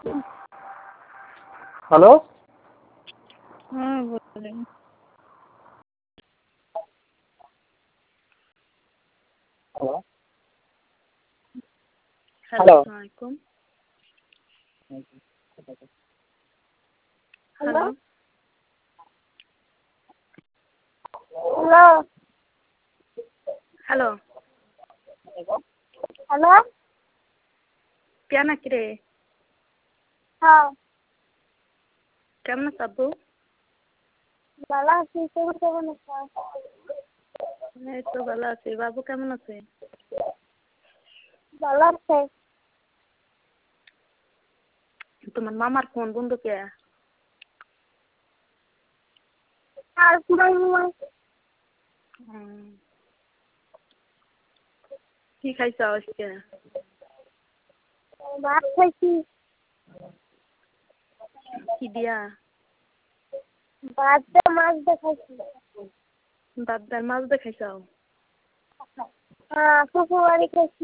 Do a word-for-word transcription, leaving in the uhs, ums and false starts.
Hello. হ্যাঁ বলেন। Hello. Hello আসসালামু আলাইকুম। হ্যালো। হ্যালো। হ্যালো। হ্যালো। কেয়া নাকি রে? হ্যাঁ। কেমন আছো আব্বু? ভালো আছি, তুমি কেমন আছো? এই তো ভালো আছি। বাবু কেমন আছে? ভালো আছে। তোমার মামার ফোন বন্ধ কে? আর পুরাই মামা। কি খাইছো আজকে? ভাত খাইছি। কি দিয়া? ভাত দিয়ে মাছ দিয়ে খাইছি। ভাত দিয়ে মাছ দিয়ে খাইছো? হ্যাঁ, শ্বশুর বাড়ি খাইছি।